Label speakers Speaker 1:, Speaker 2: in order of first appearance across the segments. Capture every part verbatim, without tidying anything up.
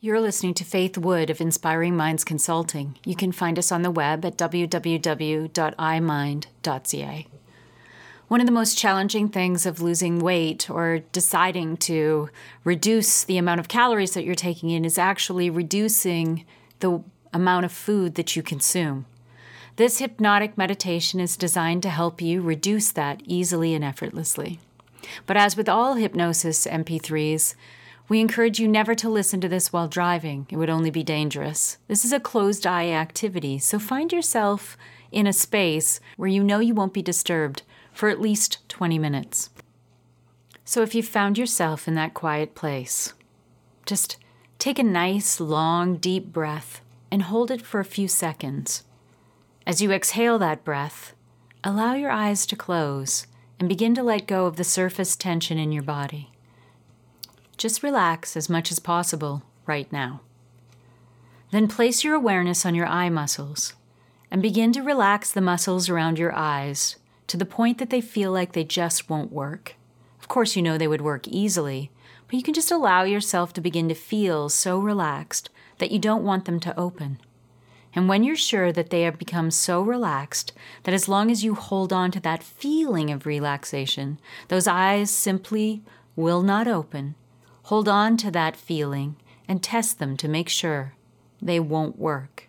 Speaker 1: You're listening to Faith Wood of Inspiring Minds Consulting. You can find us on the web at w w w dot i mind dot c a. One of the most challenging things of losing weight or deciding to reduce the amount of calories that you're taking in is actually reducing the amount of food that you consume. This hypnotic meditation is designed to help you reduce that easily and effortlessly. But as with all hypnosis M P threes, we encourage you never to listen to this while driving. It would only be dangerous. This is a closed-eye activity, so find yourself in a space where you know you won't be disturbed for at least twenty minutes. So if you've found yourself in that quiet place, just take a nice, long, deep breath and hold it for a few seconds. As you exhale that breath, allow your eyes to close and begin to let go of the surface tension in your body. Just relax as much as possible right now. Then place your awareness on your eye muscles and begin to relax the muscles around your eyes to the point that they feel like they just won't work. Of course, you know they would work easily, but you can just allow yourself to begin to feel so relaxed that you don't want them to open. And when you're sure that they have become so relaxed that as long as you hold on to that feeling of relaxation, those eyes simply will not open, hold on to that feeling and test them to make sure they won't work.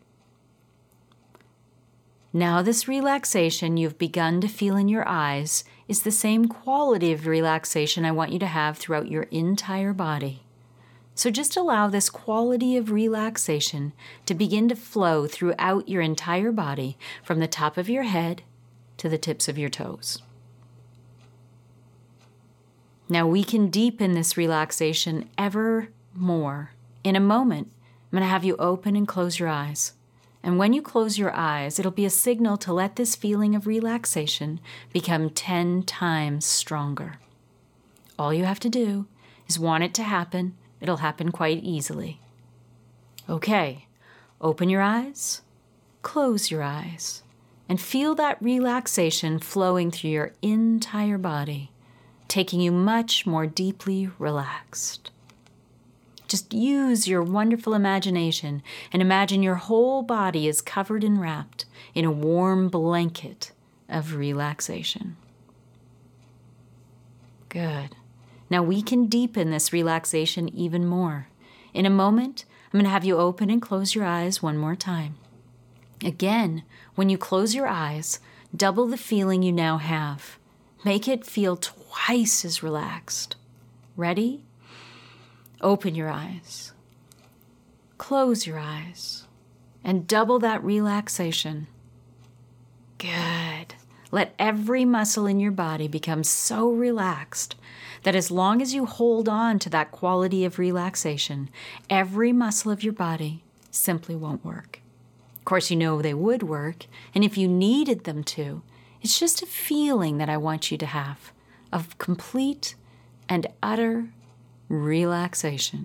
Speaker 1: Now this relaxation you've begun to feel in your eyes is the same quality of relaxation I want you to have throughout your entire body. So just allow this quality of relaxation to begin to flow throughout your entire body from the top of your head to the tips of your toes. Now we can deepen this relaxation ever more. In a moment, I'm going to have you open and close your eyes. And when you close your eyes, it'll be a signal to let this feeling of relaxation become ten times stronger. All you have to do is want it to happen. It'll happen quite easily. Okay, open your eyes, close your eyes, and feel that relaxation flowing through your entire body, taking you much more deeply relaxed. Just use your wonderful imagination and imagine your whole body is covered and wrapped in a warm blanket of relaxation. Good. Now we can deepen this relaxation even more. In a moment, I'm going to have you open and close your eyes one more time. Again, when you close your eyes, double the feeling you now have. Make it feel twice as relaxed. Ready? Open your eyes, close your eyes, and double that relaxation. Good. Let every muscle in your body become so relaxed that as long as you hold on to that quality of relaxation, every muscle of your body simply won't work. Of course, you know they would work, and if you needed them to, it's just a feeling that I want you to have of complete and utter relaxation.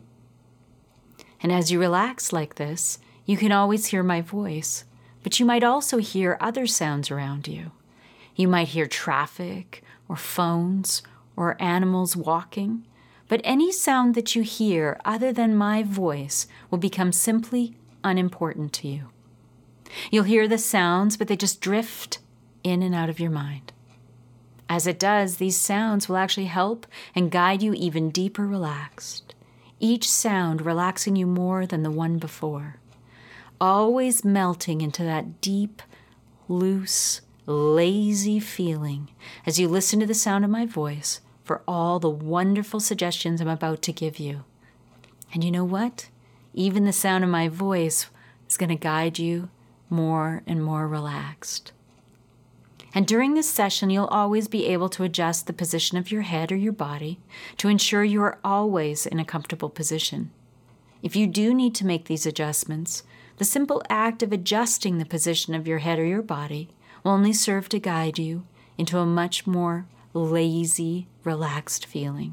Speaker 1: And as you relax like this, you can always hear my voice, but you might also hear other sounds around you. You might hear traffic or phones or animals walking, but any sound that you hear other than my voice will become simply unimportant to you. You'll hear the sounds, but they just drift in and out of your mind. As it does, these sounds will actually help and guide you even deeper relaxed, each sound relaxing you more than the one before, always melting into that deep, loose, lazy feeling as you listen to the sound of my voice for all the wonderful suggestions I'm about to give you. And you know what? Even the sound of my voice is going to guide you more and more relaxed. And during this session, you'll always be able to adjust the position of your head or your body to ensure you are always in a comfortable position. If you do need to make these adjustments, the simple act of adjusting the position of your head or your body will only serve to guide you into a much more lazy, relaxed feeling.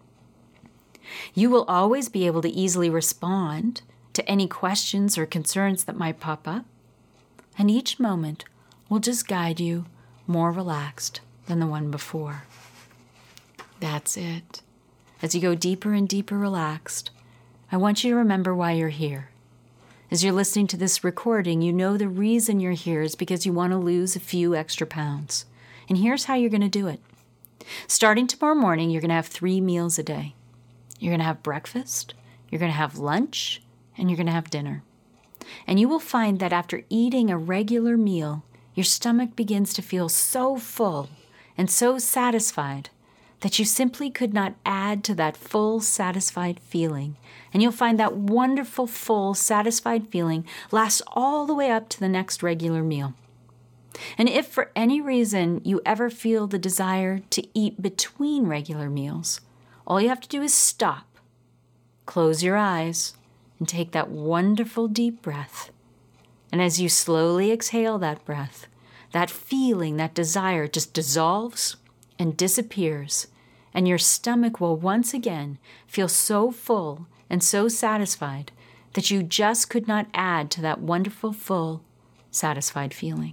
Speaker 1: You will always be able to easily respond to any questions or concerns that might pop up, and each moment will just guide you more relaxed than the one before. That's it. As you go deeper and deeper relaxed, I want you to remember why you're here. As you're listening to this recording, you know the reason you're here is because you want to lose a few extra pounds. And here's how you're going to do it. Starting tomorrow morning, you're going to have three meals a day. You're going to have breakfast, you're going to have lunch, and you're going to have dinner. And you will find that after eating a regular meal, your stomach begins to feel so full and so satisfied that you simply could not add to that full, satisfied feeling. And you'll find that wonderful, full, satisfied feeling lasts all the way up to the next regular meal. And if for any reason you ever feel the desire to eat between regular meals, all you have to do is stop, close your eyes, and take that wonderful deep breath. And as you slowly exhale that breath, that feeling, that desire just dissolves and disappears, and your stomach will once again feel so full and so satisfied that you just could not add to that wonderful, full, satisfied feeling.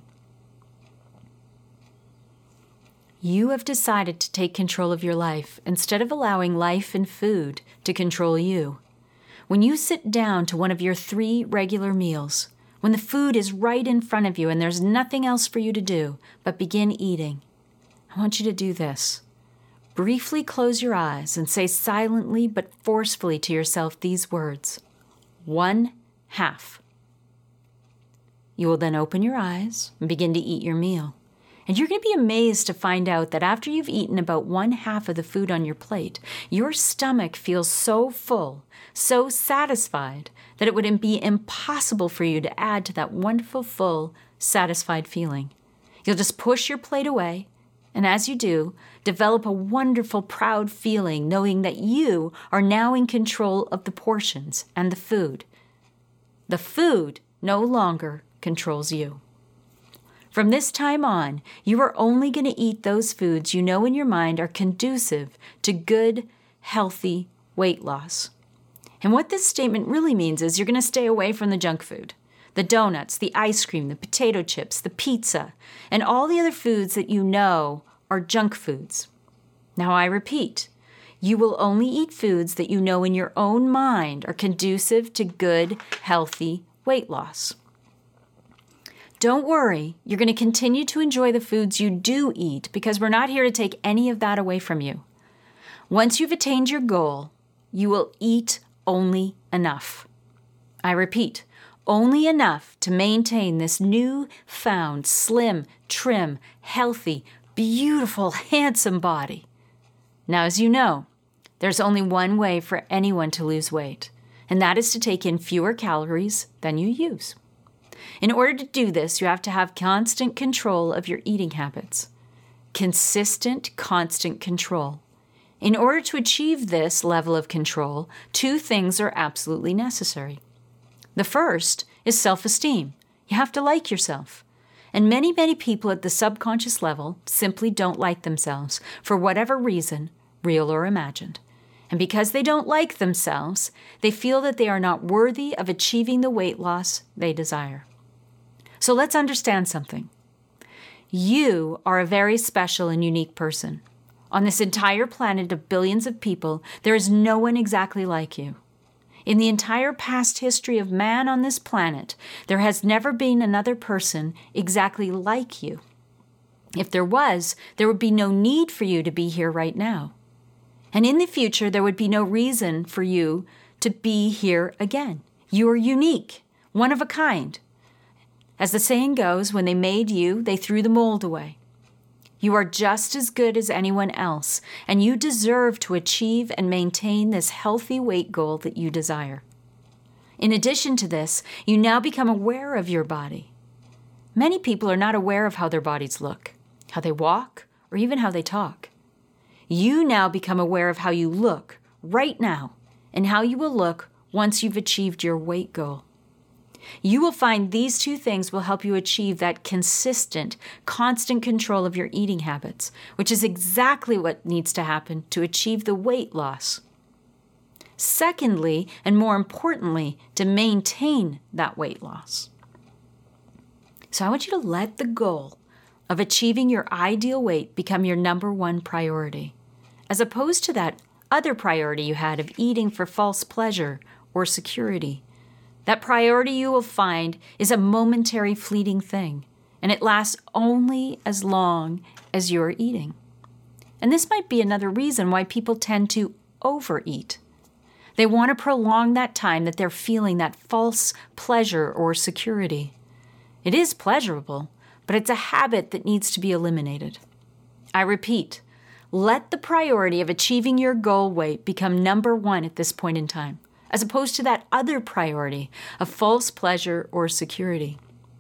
Speaker 1: You have decided to take control of your life instead of allowing life and food to control you. When you sit down to one of your three regular meals, when the food is right in front of you and there's nothing else for you to do but begin eating, I want you to do this. Briefly close your eyes and say silently but forcefully to yourself these words, one half. You will then open your eyes and begin to eat your meal. And you're going to be amazed to find out that after you've eaten about one half of the food on your plate, your stomach feels so full, so satisfied, that it would be impossible for you to add to that wonderful, full, satisfied feeling. You'll just push your plate away, and as you do, develop a wonderful, proud feeling knowing that you are now in control of the portions and the food. The food no longer controls you. From this time on, you are only going to eat those foods you know in your mind are conducive to good, healthy weight loss. And what this statement really means is you're going to stay away from the junk food, the donuts, the ice cream, the potato chips, the pizza, and all the other foods that you know are junk foods. Now I repeat, you will only eat foods that you know in your own mind are conducive to good, healthy weight loss. Don't worry, you're going to continue to enjoy the foods you do eat because we're not here to take any of that away from you. Once you've attained your goal, you will eat only enough. I repeat, only enough to maintain this new-found, slim, trim, healthy, beautiful, handsome body. Now, as you know, there's only one way for anyone to lose weight, and that is to take in fewer calories than you use. In order to do this, you have to have constant control of your eating habits. Consistent, constant control. In order to achieve this level of control, two things are absolutely necessary. The first is self-esteem. You have to like yourself. And many, many people at the subconscious level simply don't like themselves for whatever reason, real or imagined. And because they don't like themselves, they feel that they are not worthy of achieving the weight loss they desire. So let's understand something. You are a very special and unique person. On this entire planet of billions of people, there is no one exactly like you. In the entire past history of man on this planet, there has never been another person exactly like you. If there was, there would be no need for you to be here right now. And in the future, there would be no reason for you to be here again. You are unique, one of a kind. As the saying goes, when they made you, they threw the mold away. You are just as good as anyone else, and you deserve to achieve and maintain this healthy weight goal that you desire. In addition to this, you now become aware of your body. Many people are not aware of how their bodies look, how they walk, or even how they talk. You now become aware of how you look right now and how you will look once you've achieved your weight goal. You will find these two things will help you achieve that consistent, constant control of your eating habits, which is exactly what needs to happen to achieve the weight loss. Secondly, and more importantly, to maintain that weight loss. So I want you to let the goal of achieving your ideal weight become your number one priority, as opposed to that other priority you had of eating for false pleasure or security. That priority, you will find, is a momentary fleeting thing, and it lasts only as long as you are eating. And this might be another reason why people tend to overeat. They want to prolong that time that they're feeling that false pleasure or security. It is pleasurable, but it's a habit that needs to be eliminated. I repeat, let the priority of achieving your goal weight become number one at this point in time, as opposed to that other priority of false pleasure or security.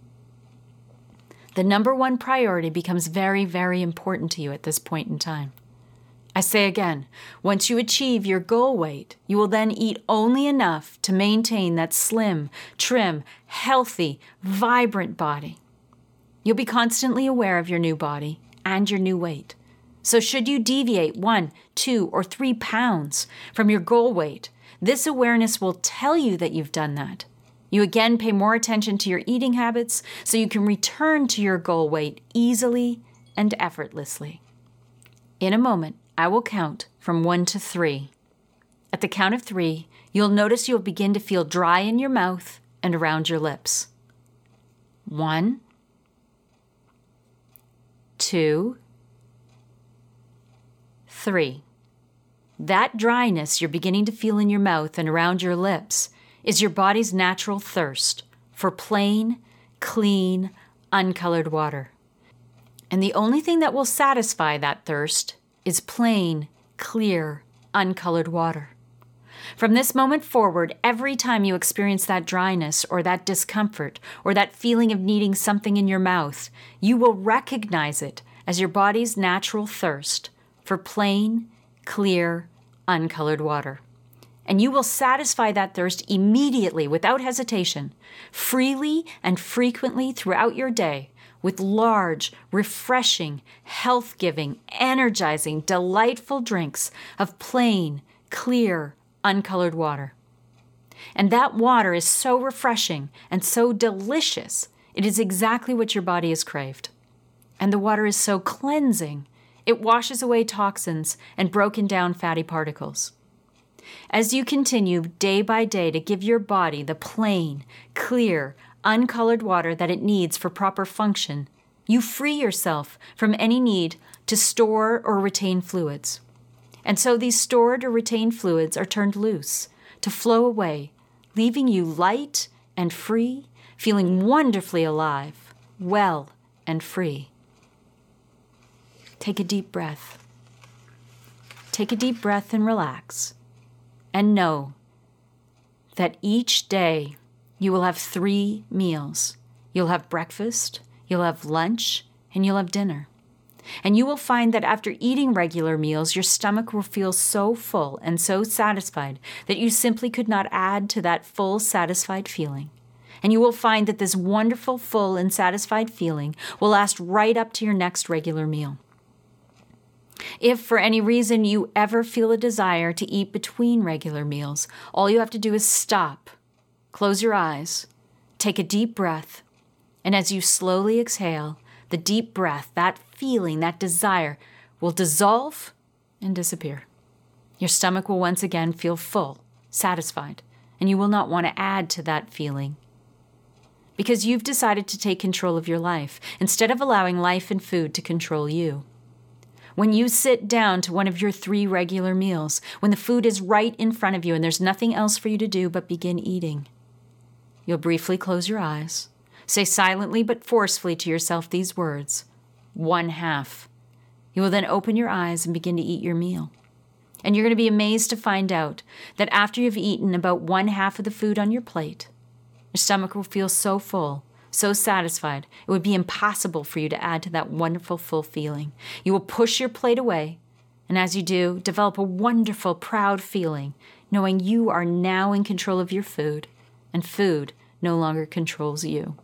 Speaker 1: The number one priority becomes very, very important to you at this point in time. I say again, once you achieve your goal weight, you will then eat only enough to maintain that slim, trim, healthy, vibrant body. You'll be constantly aware of your new body and your new weight. So should you deviate one, two, or three pounds from your goal weight, this awareness will tell you that you've done that. You again pay more attention to your eating habits so you can return to your goal weight easily and effortlessly. In a moment, I will count from one to three. At the count of three, you'll notice you'll begin to feel dry in your mouth and around your lips. One, two, three. That dryness you're beginning to feel in your mouth and around your lips is your body's natural thirst for plain, clean, uncolored water. And the only thing that will satisfy that thirst is plain, clear, uncolored water. From this moment forward, every time you experience that dryness or that discomfort or that feeling of needing something in your mouth, you will recognize it as your body's natural thirst for plain, clear, uncolored water. And you will satisfy that thirst immediately, without hesitation, freely and frequently throughout your day, with large, refreshing, health-giving, energizing, delightful drinks of plain, clear, uncolored water. And that water is so refreshing and so delicious, it is exactly what your body has craved. And the water is so cleansing, it washes away toxins and broken down fatty particles. As you continue day by day to give your body the plain, clear, uncolored water that it needs for proper function, you free yourself from any need to store or retain fluids. And so these stored or retained fluids are turned loose to flow away, leaving you light and free, feeling wonderfully alive, well and free. Take a deep breath. Take a deep breath and relax. And know that each day you will have three meals. You'll have breakfast, you'll have lunch, and you'll have dinner. And you will find that after eating regular meals, your stomach will feel so full and so satisfied that you simply could not add to that full, satisfied feeling. And you will find that this wonderful, full, and satisfied feeling will last right up to your next regular meal. If for any reason you ever feel a desire to eat between regular meals, all you have to do is stop, close your eyes, take a deep breath, and as you slowly exhale, the deep breath, that feeling, that desire, will dissolve and disappear. Your stomach will once again feel full, satisfied, and you will not want to add to that feeling. Because you've decided to take control of your life, instead of allowing life and food to control you. When you sit down to one of your three regular meals, when the food is right in front of you and there's nothing else for you to do but begin eating, you'll briefly close your eyes, say silently but forcefully to yourself these words, one half. You will then open your eyes and begin to eat your meal. And you're going to be amazed to find out that after you've eaten about one half of the food on your plate, your stomach will feel so full, so satisfied, it would be impossible for you to add to that wonderful, full feeling. You will push your plate away, and as you do, develop a wonderful, proud feeling, knowing you are now in control of your food, and food no longer controls you.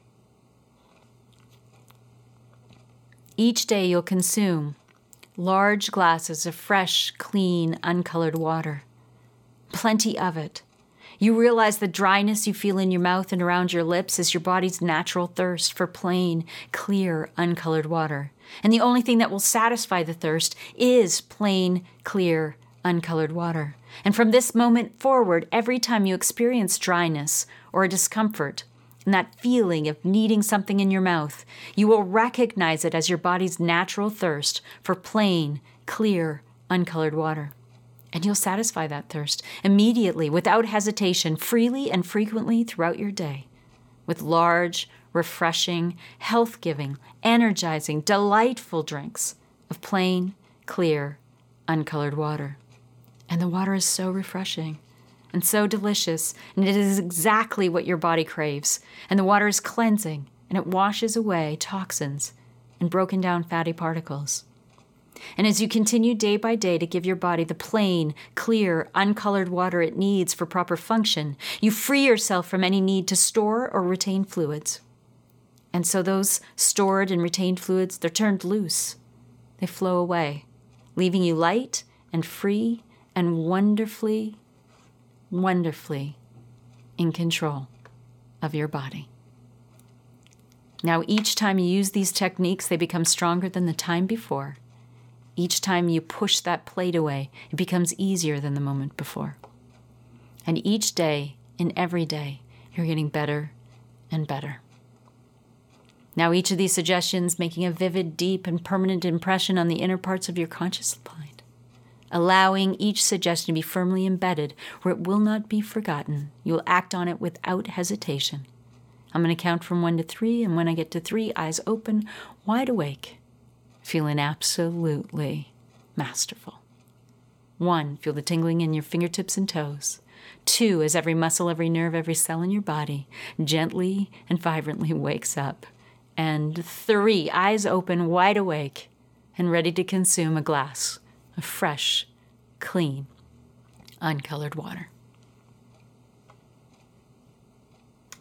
Speaker 1: Each day you'll consume large glasses of fresh, clean, uncolored water. Plenty of it. You realize the dryness you feel in your mouth and around your lips is your body's natural thirst for plain, clear, uncolored water. And the only thing that will satisfy the thirst is plain, clear, uncolored water. And from this moment forward, every time you experience dryness or a discomfort, and that feeling of needing something in your mouth, you will recognize it as your body's natural thirst for plain, clear, uncolored water. And you'll satisfy that thirst immediately, without hesitation, freely and frequently throughout your day, with large, refreshing, health-giving, energizing, delightful drinks of plain, clear, uncolored water. And the water is so refreshing and so delicious, and it is exactly what your body craves. And the water is cleansing, and it washes away toxins and broken down fatty particles. And as you continue day by day to give your body the plain, clear, uncolored water it needs for proper function, you free yourself from any need to store or retain fluids. And so those stored and retained fluids, they're turned loose. They flow away, leaving you light and free and wonderfully, wonderfully in control of your body. Now, each time you use these techniques, they become stronger than the time before. Each time you push that plate away, it becomes easier than the moment before. And each day, in every day, you're getting better and better. Now, each of these suggestions making a vivid, deep, and permanent impression on the inner parts of your conscious mind, allowing each suggestion to be firmly embedded where it will not be forgotten. You will act on it without hesitation. I'm going to count from one to three, and when I get to three, eyes open, wide awake, feeling absolutely masterful. One, feel the tingling in your fingertips and toes. Two, as every muscle, every nerve, every cell in your body gently and vibrantly wakes up. And three, eyes open, wide awake, and ready to consume a glass of fresh, clean, uncolored water.